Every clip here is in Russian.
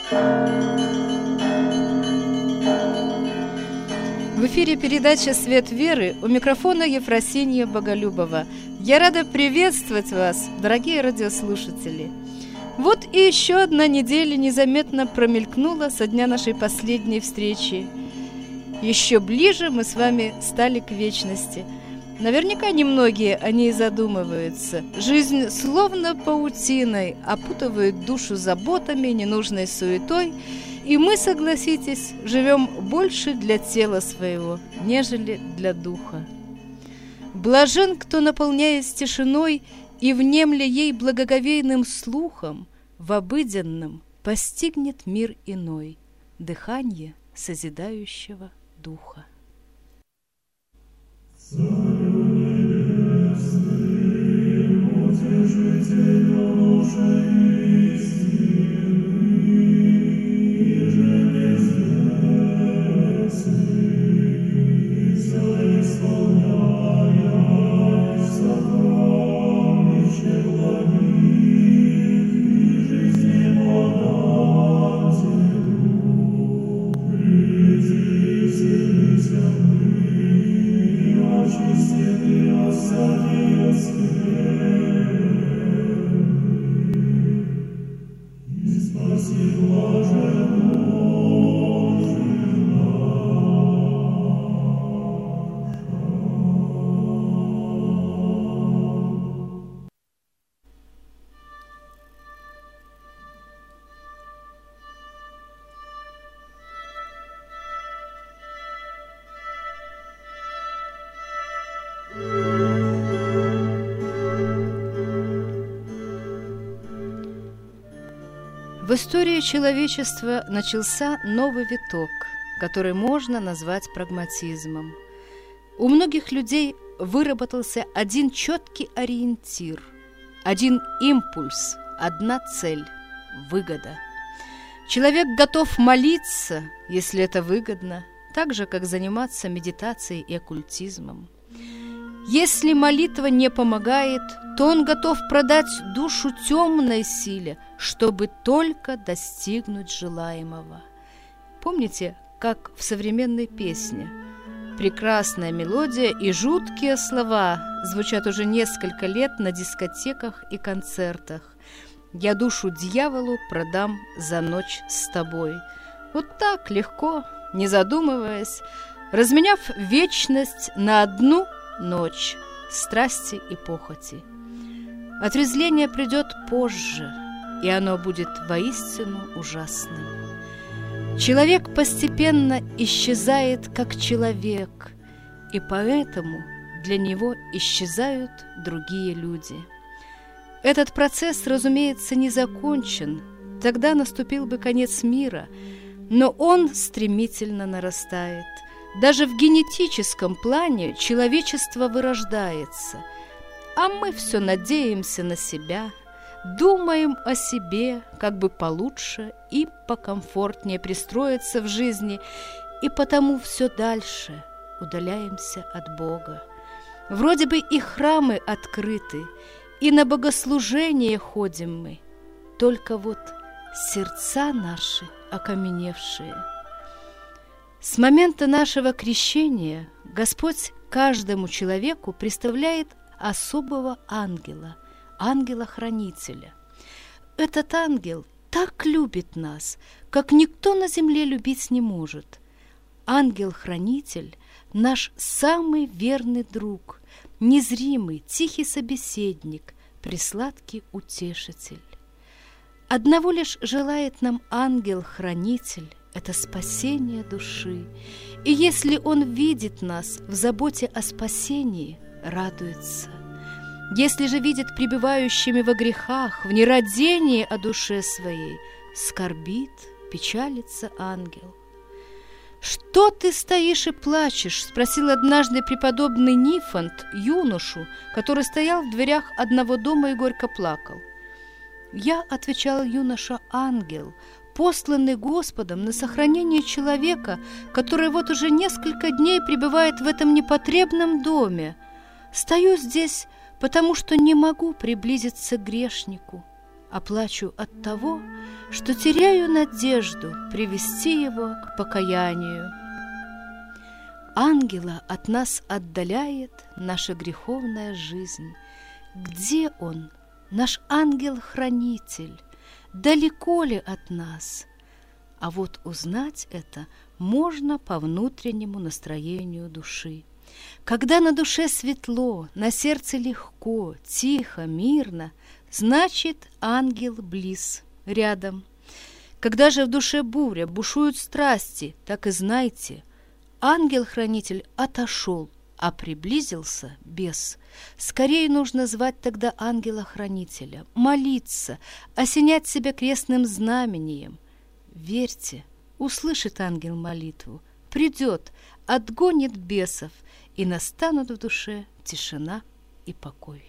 В эфире передача «Свет веры», у микрофона Ефросинья Боголюбова. Я рада приветствовать вас, дорогие радиослушатели. Вот и еще одна неделя незаметно промелькнула со дня нашей последней встречи. Еще ближе мы с вами стали к вечности. Наверняка немногие о ней задумываются. Жизнь словно паутиной опутывает душу заботами, ненужной суетой, и мы, согласитесь, живем больше для тела своего, нежели для духа. Блажен, кто, наполняясь тишиной и внемля ей благоговейным слухом, в обыденном постигнет мир иной, дыхание созидающего духа. Царю небесный, утешитель души истины, иже неизвестный, все исполняя сокровище благих и жизни подателю, приди, вселися мы, очистили осадие скверны, и спаси блажен Божий В истории человечества начался новый виток, который можно назвать прагматизмом. У многих людей выработался один четкий ориентир, один импульс, одна цель – выгода. Человек готов молиться, если это выгодно, так же, как заниматься медитацией и оккультизмом. Если молитва не помогает, то он готов продать душу темной силе, чтобы только достигнуть желаемого. Помните, как в современной песне? Прекрасная мелодия и жуткие слова звучат уже несколько лет на дискотеках и концертах. «Я душу дьяволу продам за ночь с тобой». Вот так легко, не задумываясь, разменяв вечность на одну ночь страсти и похоти. Отрезвление придет позже, и оно будет воистину ужасным. Человек постепенно исчезает как человек, и поэтому для него исчезают другие люди. Этот процесс, разумеется, не закончен, тогда наступил бы конец мира, но он стремительно нарастает. Даже в генетическом плане человечество вырождается, а мы все надеемся на себя, думаем о себе, как бы получше и покомфортнее пристроиться в жизни, и потому все дальше удаляемся от Бога. Вроде бы и храмы открыты, и на богослужение ходим мы, только вот сердца наши окаменевшие. С момента нашего крещения Господь каждому человеку представляет особого ангела, ангела-хранителя. Этот ангел так любит нас, как никто на земле любить не может. Ангел-хранитель – наш самый верный друг, незримый, тихий собеседник, пресладкий утешитель. Одного лишь желает нам ангел-хранитель – это спасение души. И если он видит нас в заботе о спасении, радуется. Если же видит пребывающими во грехах, в нерадении о душе своей, скорбит, печалится ангел. «Что ты стоишь и плачешь?» – спросил однажды преподобный Нифонт юношу, который стоял в дверях одного дома и горько плакал. «Я, – отвечал юноша, – ангел, посланный Господом на сохранение человека, который вот уже несколько дней пребывает в этом непотребном доме. Стою здесь, потому что не могу приблизиться к грешнику. а плачу от того, что теряю надежду привести его к покаянию. Ангела от нас отдаляет наша греховная жизнь. Где он, наш ангел-хранитель? Далеко ли от нас? А вот узнать это можно по внутреннему настроению души. Когда на душе светло, на сердце легко, тихо, мирно, значит, ангел близ, рядом. Когда же в душе буря, бушуют страсти, так и знайте, ангел-хранитель отошел, а приблизился бес. Скорее нужно звать тогда ангела-хранителя, молиться, осенять себя крестным знамением. Верьте, услышит ангел молитву, придет, отгонит бесов, и настанут в душе тишина и покой.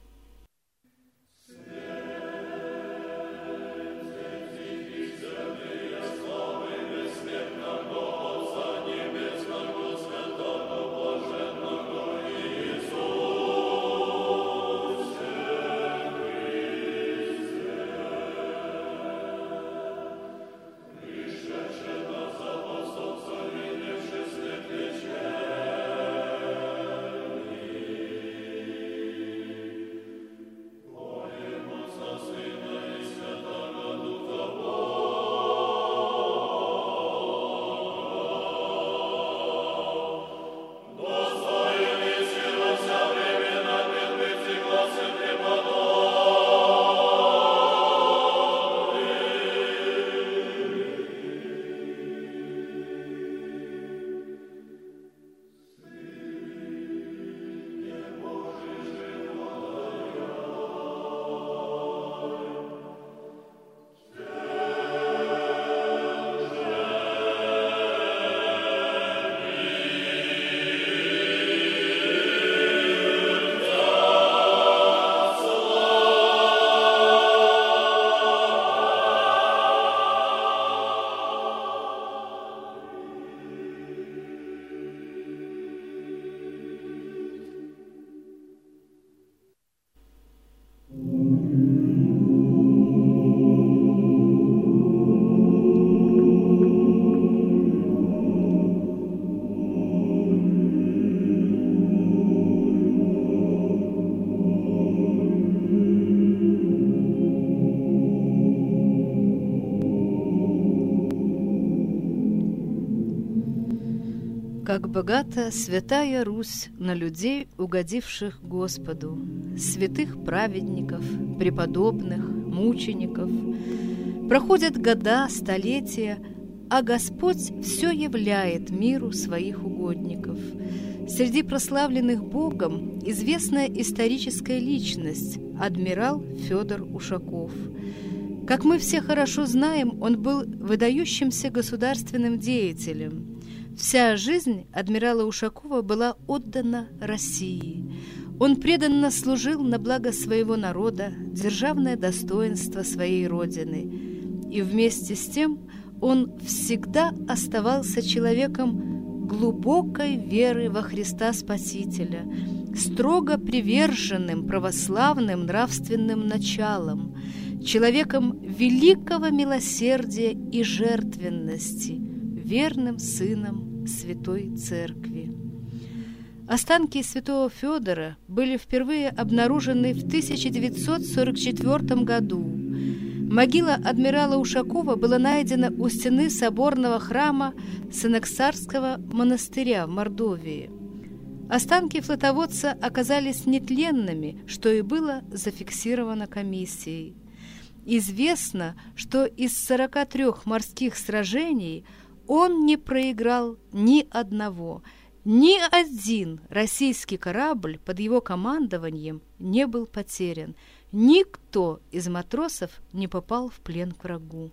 Как богата святая Русь на людей, угодивших Господу, святых праведников, преподобных, мучеников. Проходят года, столетия, а Господь все являет миру своих угодников. Среди прославленных Богом известная историческая личность – адмирал Федор Ушаков. Как мы все хорошо знаем, он был выдающимся государственным деятелем. Вся жизнь адмирала Ушакова была отдана России. Он преданно служил на благо своего народа, державное достоинство своей родины. И вместе с тем он всегда оставался человеком глубокой веры во Христа Спасителя, строго приверженным православным нравственным началам, человеком великого милосердия и жертвенности, верным сыном Святой Церкви. Останки святого Федора были впервые обнаружены в 1944 году. Могила адмирала Ушакова была найдена у стены соборного храма Сеноксарского монастыря в Мордовии. Останки флотоводца оказались нетленными, что и было зафиксировано комиссией. Известно, что из 43 морских сражений он не проиграл ни одного. Ни один российский корабль под его командованием не был потерян. Никто из матросов не попал в плен к врагу.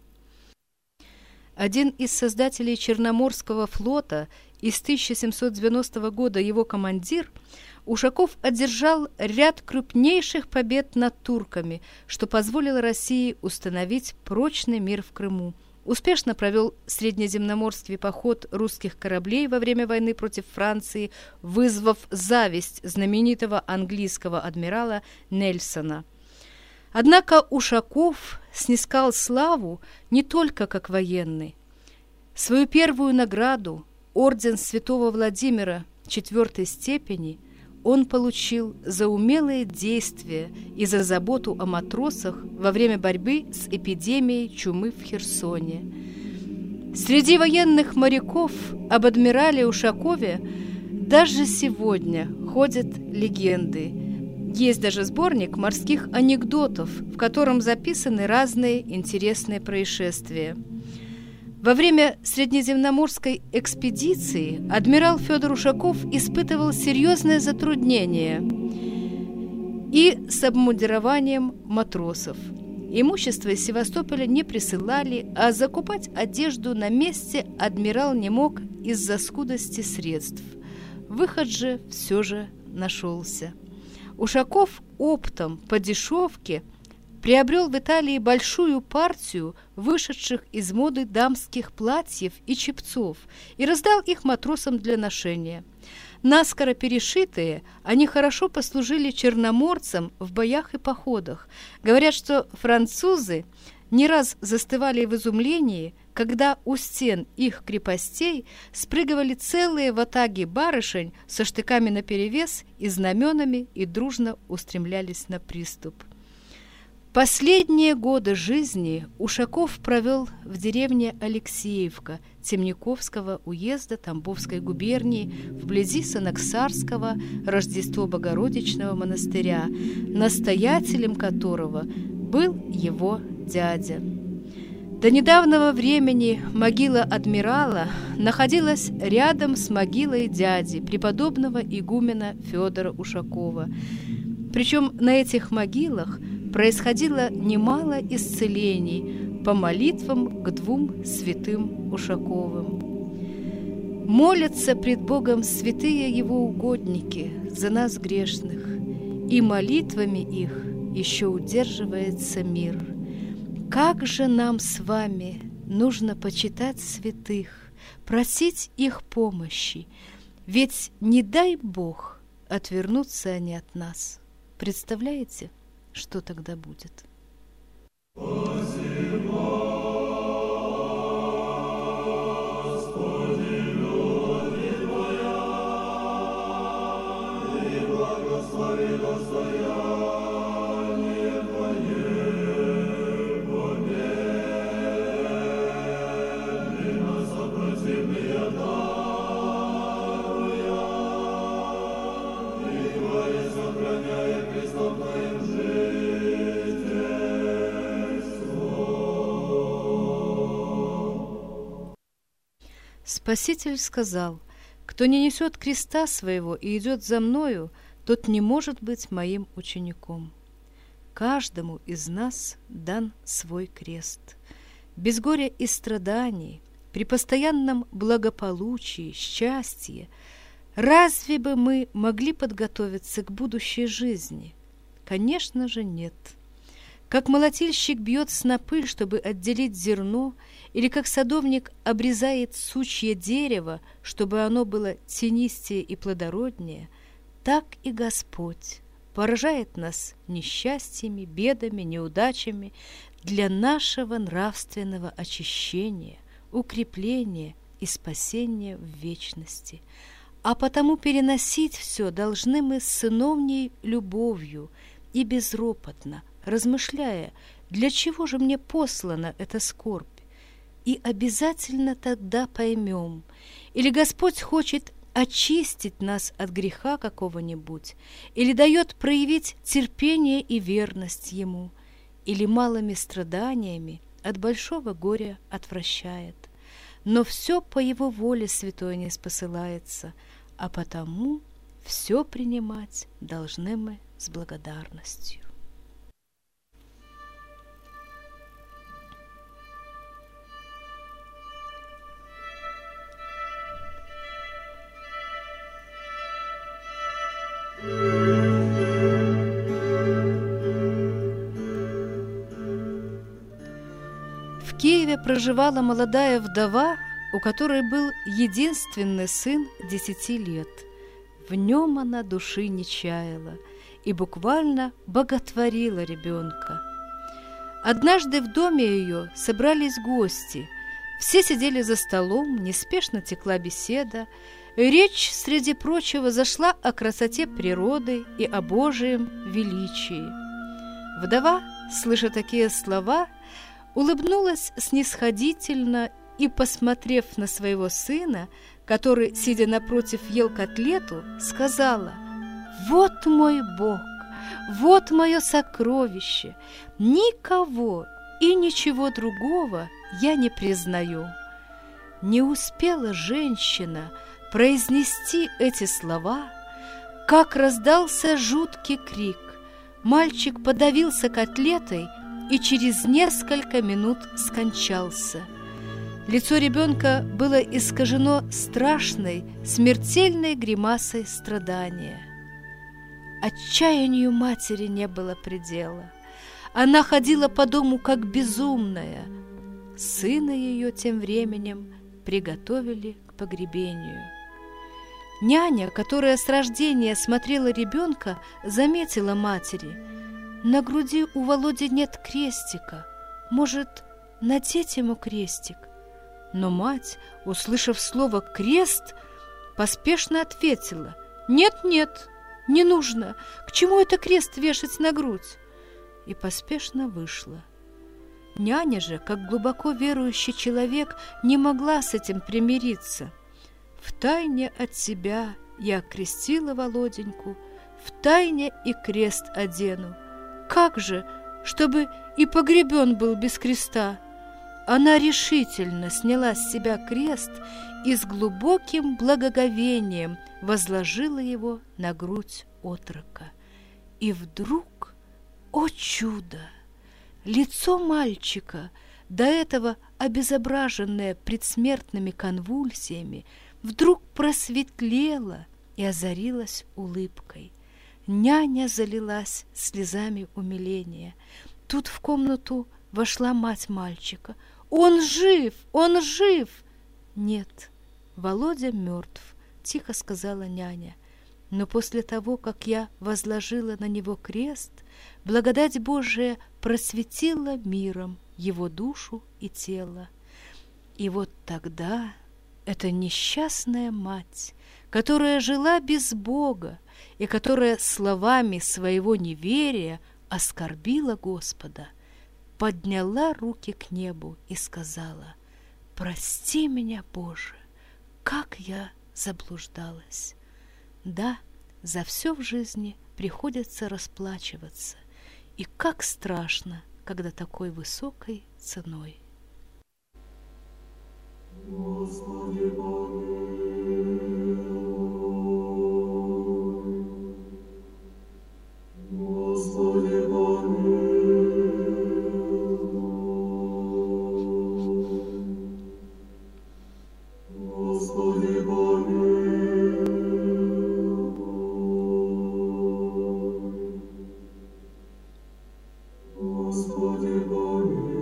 Один из создателей Черноморского флота, из 1790 года его командир, Ушаков одержал ряд крупнейших побед над турками, что позволило России установить прочный мир в Крыму. Успешно провел среднеземноморский поход русских кораблей во время войны против Франции, вызвав зависть знаменитого английского адмирала Нельсона. Однако Ушаков снискал славу не только как военный. Свою первую награду, орден Святого Владимира 4 степени, он получил за умелые действия и за заботу о матросах во время борьбы с эпидемией чумы в Херсоне. Среди военных моряков об адмирале Ушакове даже сегодня ходят легенды. Есть даже сборник морских анекдотов, в котором записаны разные интересные происшествия. Во время Среднеземноморской экспедиции адмирал Федор Ушаков испытывал серьезные затруднения и с обмундированием матросов. Имущество из Севастополя не присылали, а закупать одежду на месте адмирал не мог из-за скудости средств. Выход же все же нашелся. Ушаков оптом по дешевке приобрел в Италии большую партию вышедших из моды дамских платьев и чепцов и раздал их матросам для ношения. Наскоро перешитые, они хорошо послужили черноморцам в боях и походах. Говорят, что французы не раз застывали в изумлении, когда у стен их крепостей спрыгивали целые ватаги барышень со штыками наперевес и знаменами и дружно устремлялись на приступ. Последние годы жизни Ушаков провел в деревне Алексеевка Темниковского уезда Тамбовской губернии вблизи Санаксарского Рождество-Богородичного монастыря, настоятелем которого был его дядя. До недавнего времени могила адмирала находилась рядом с могилой дяди, преподобного игумена Федора Ушакова. Причем на этих могилах происходило немало исцелений по молитвам к 2 святым Ушаковым. Молятся пред Богом святые его угодники за нас грешных, и молитвами их еще удерживается мир. Как же нам с вами нужно почитать святых, просить их помощи, ведь не дай Бог отвернутся они от нас. Представляете, что тогда будет? Спаситель сказал: «Кто не несет креста своего и идет за мною, тот не может быть моим учеником». Каждому из нас дан свой крест. Без горя и страданий, при постоянном благополучии, счастье, разве бы мы могли подготовиться к будущей жизни? Конечно же, нет. Как молотильщик бьет снопы, чтобы отделить зерно, или как садовник обрезает сучье дерева, чтобы оно было тенистее и плодороднее, так и Господь поражает нас несчастьями, бедами, неудачами для нашего нравственного очищения, укрепления и спасения в вечности. А потому переносить все должны мы с сыновней любовью и безропотно, размышляя, для чего же мне послана эта скорбь. И обязательно тогда поймем, или Господь хочет очистить нас от греха какого-нибудь, или дает проявить терпение и верность Ему, или малыми страданиями от большого горя отвращает. Но все по Его воле святой не спосылается, а потому все принимать должны мы с благодарностью. В Киеве проживала молодая вдова, у которой был единственный сын 10 лет. В нем она души не чаяла, и буквально боготворила ребенка. Однажды в доме ее собрались гости. Все сидели за столом, неспешно текла беседа. Речь, среди прочего, зашла о красоте природы и о Божьем величии. Вдова, слыша такие слова, улыбнулась снисходительно и, посмотрев на своего сына, который, сидя напротив, ел котлету, сказала: «Вот мой Бог, вот мое сокровище, никого и ничего другого я не признаю». Не успела женщина произнести эти слова, как раздался жуткий крик. Мальчик подавился котлетой и через несколько минут скончался. Лицо ребенка было искажено страшной, смертельной гримасой страдания. Отчаянию матери не было предела. Она ходила по дому как безумная. Сына ее тем временем приготовили к погребению. Няня, которая с рождения смотрела ребенка, заметила матери: «На груди у Володи нет крестика. Может, надеть ему крестик?» Но мать, услышав слово «крест», поспешно ответила: «Нет, не нужно. К чему это крест вешать на грудь?» И поспешно вышла. Няня же, как глубоко верующий человек, не могла с этим примириться. «Втайне от себя я окрестила Володеньку, втайне и крест одену. Как же, чтобы и погребен был без креста?» Она решительно сняла с себя крест и с глубоким благоговением возложила его на грудь отрока. И вдруг, о чудо! Лицо мальчика, до этого обезображенное предсмертными конвульсиями, вдруг просветлело и озарилось улыбкой. Няня залилась слезами умиления. Тут в комнату вошла мать мальчика. «Он жив! Он жив!» «Нет, Володя мертв», — тихо сказала няня. «Но после того, как я возложила на него крест, благодать Божия просветила миром его душу и тело». И вот тогда эта несчастная мать, которая жила без Бога и которая словами своего неверия оскорбила Господа, подняла руки к небу и сказала: «Прости меня, Боже, как я заблуждалась». Да, за все в жизни приходится расплачиваться, и как страшно, когда такой высокой ценой. Господи, помилуй. Господи, помилуй. Господи, помилуй. Господи, помилуй.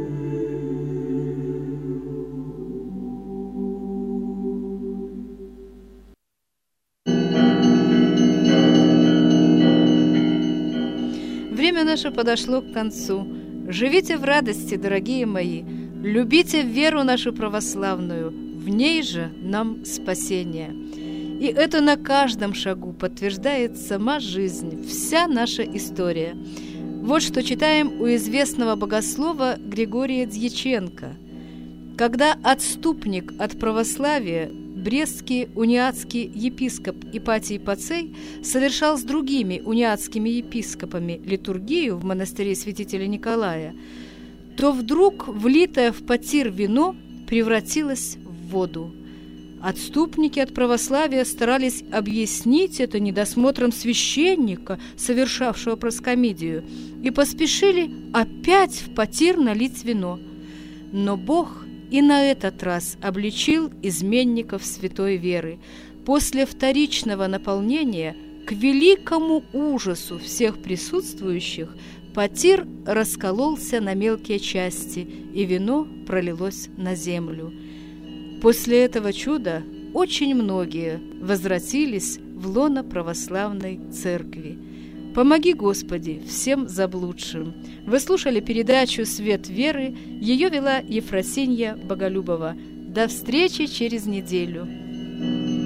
Время наше подошло к концу. Живите в радости, дорогие мои, любите веру нашу православную, в ней же нам спасение. И это на каждом шагу подтверждает сама жизнь, вся наша история. Вот что читаем у известного богослова Григория Дьяченко. Когда отступник от православия, брестский униатский епископ Ипатий Пацей совершал с другими униатскими епископами литургию в монастыре святителя Николая, то вдруг влитое в потир вино превратилось в воду. Отступники от православия старались объяснить это недосмотром священника, совершавшего проскомидию, и поспешили опять в потир налить вино. Но Бог и на этот раз обличил изменников святой веры. После вторичного наполнения, к великому ужасу всех присутствующих, потир раскололся на мелкие части, и вино пролилось на землю. После этого чуда очень многие возвратились в лоно православной церкви. Помоги, Господи, всем заблудшим. Вы слушали передачу «Свет веры». Ее вела Ефросинья Боголюбова. До встречи через неделю.